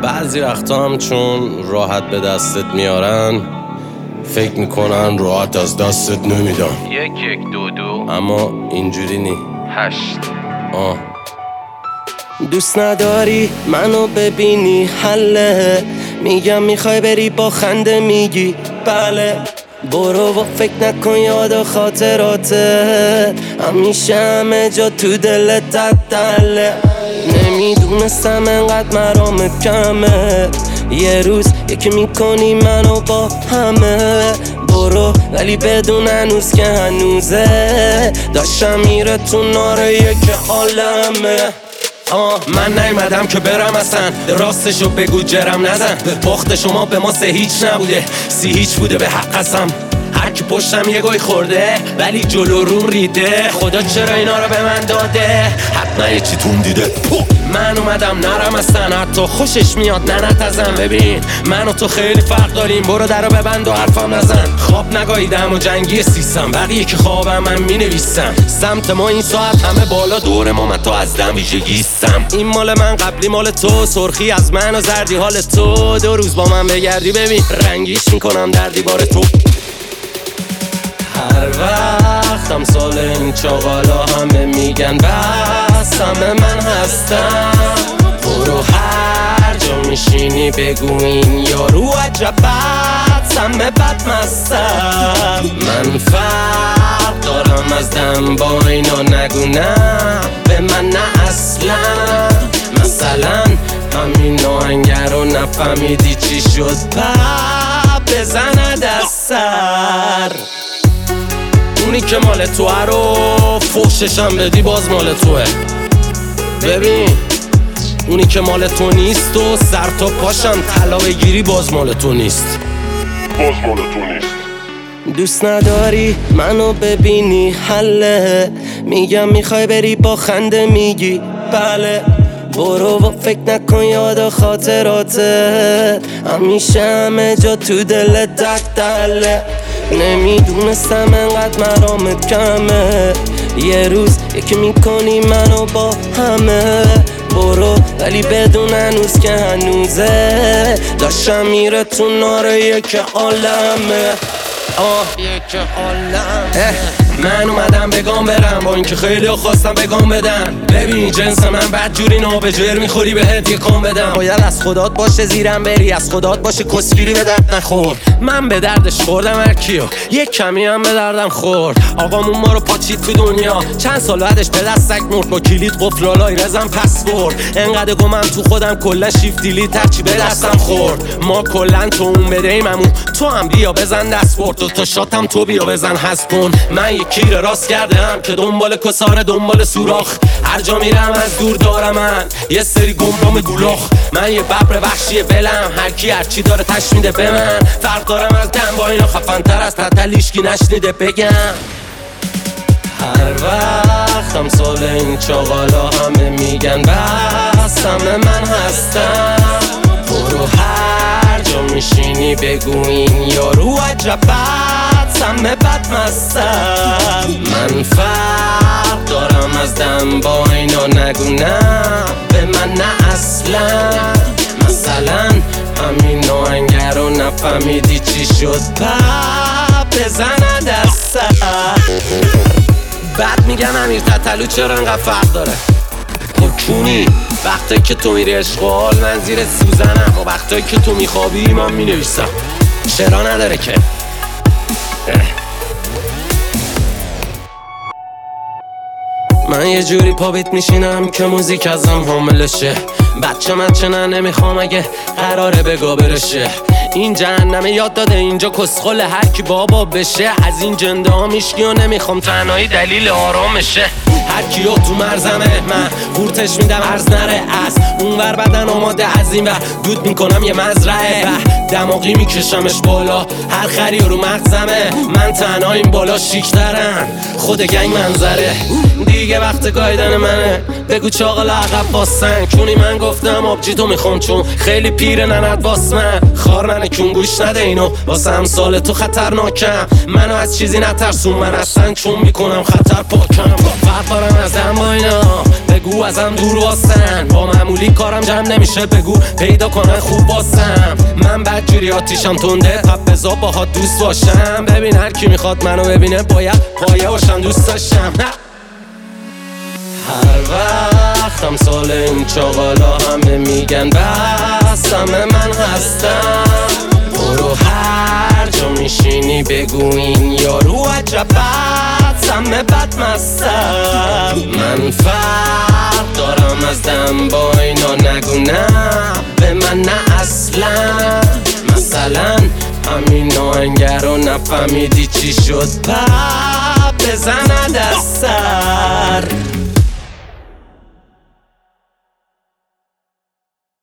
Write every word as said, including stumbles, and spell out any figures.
بعضی وقتا هم چون راحت به دستت میارن فکر میکنن راحت از دستت نمیدن. یک یک دو دو اما اینجوری نی. هشت آه دوست نداری منو ببینی حله، میگم میخوای بری با خنده میگی بله. برو و فکر نکن یاد و خاطراته، همیشه همه جا تو دلت تدله. نمیدونستم انقدر مرام کمه، یه روز یکی میکنی منو با همه. برو ولی بدون هنوز که هنوزه، داشتم میره تو ناره یک عالمه. آه من نیومدم که برم اصلا، راستشو بگو جرم نزن. باخت شما به ما سه هیچ نبوده، سی هیچ بوده به حق قسم. هر کی پشتم یه گوی خورده ولی جلو روم ریده، خدا چرا اینا رو به من داده؟ حتما یه چی تون دیده. من اومدم نرم اصلا، حتی خوشش میاد ننت ازم. ببین من و تو خیلی فرق داریم، برو در رو ببند و حرفم نزن. خواب نگاهیدم و جنگی سیستم، بقیه که خوابم من مینویسم. سمت ما این ساعت همه بالا، دور ما من تو از دم ویژگیستم. این مال من قبلی مال تو، سرخی از من و زردی حال تو. دو روز با من بگردی ببین رنگیش میکنم در دیوار تو. هر وقت هم سال این چاقالا همه میگن بس همه من هستم. برو هر جا میشینی بگو این یارو عجب بد همه بد مستم. من فرق دارم از دم با اینا نگو نه به من نه اصلا. مثلا همین آهنگر رو نفهمیدی چی شد پا بزند از سر. اونی که مال توه رو فحششم بدی باز مال توه. ببین اونی که مال تو نیست و سر تا پاشم طلا بگیری باز مال تو نیست، باز مال تو نیست. دوست نداری منو ببینی حله، میگم میخوای بری با خنده میگی بله. برو و فکر نکن یاد و خاطراته، همیشه همه جا تو دلت دله. نمیدونستم انقدر مرام کمه، یه روز یکی میکنی منو با همه. برو ولی بدون هنوز که هنوزه، داشتم میره تو ناره یک عالمه. آه یک عالمه. من اومدم بگام برم با اینکه خیلی خواستم بگام بدن. ببین جنس من بد جوری نابجر میخوری بهت یه کام بدم. باید از خدات باشه زیرم بری، از خدات باشه کسگیری به درد نخور. من به دردش خوردم هر کیو، یک کمی هم به دردم خورد. آقامون ما رو پاچید تو دنیا، چند سال بعدش به دستک مرد. با کلید قفلالای رزم پسورد. انقدر گمم تو خودم کلا شیفت دیلیت هرچی به دستم خورد. ما کلا تو اون بدهیممون، تو هم بیا بزن دست برد. تو تا شاتم تو بیا بزن حذف کن. من یک کیر راست کرده هم که دنبال کساره دنبال سوراخ. هر جا میرم از دور دارم من یه سری گمرام گولاخ. من یه ببر وحشی ولم، هر کی هر چی داره تش میده به من. فرق دارم از دم با اینا، خفن تر از تتلیش کی نشنیده بگم. هر وقت هم سال این چاقالا همه میگن بس همه من هستم. برو هر جا میشینی بگو این یارو عجب بد همه بد مستم. من فرق دارم از دم با اینا نگو نه به من نه اصلا. مثلا همین آهنگر رو نفهمیدی چی شد پا بزند از سر. بعد میگم امیر تتلو چرا انقدر فرق داره؟ خب کونی وقتایی که تو میری اشغال من زیر سوزنم، و وقتایی که تو میخوابی من مینویسم. چرا نداره که من یه جوری پا بیت میشینم که موزیک ازم حاملشه. بچه من چنه نمیخوام اگه قراره بگا برشه. این جهنمه یاد داده اینجا کسخل هر کی بابا بشه. از این جنده ها میشکی و نمیخوام تنهایی دلیل آرامشه. هر کیو تو مرزمه من قورتش میدم عرض نره. از اون ور بدن آماده از این ور دود میکنم یه مزرعه. دماغی میکشمش بالا هر خری رو مغزمه. من تنها این بالا شیکترن خود گنگ منظره. دیگه وقت گایدن منه بگو چاقال عقب با سنگ. چونی من گفتم آبجی تو میخوام چون خیلی پیره نند واس من خار ننه کون گوش نده اینو واسه امثال تو خطرناکم منو از چیزی نترسون من اصلا چون میکنم خطر پاکم فرق دارم ازم با اینا بگو ازم دور واسن با معمولی کارم جمع نمیشه بگو پیدا کنن خوب واسم من بدجوری آتیشم تنده پپ بزا باهات دوست باشم ببین هر کی میخواد منو ببینه باید پایه باشم دوست داشتم هر وقت امثال این چاقالا همه میگن بس همه من هستم برو هر جا میشینی بگو این یارو عجب بد همه بد مستم من فرق دارم از دم با اینا نگو نه به من نه اصلا مثلا همین آهنگر رو نفهمیدی چی شد پپ بزند از سر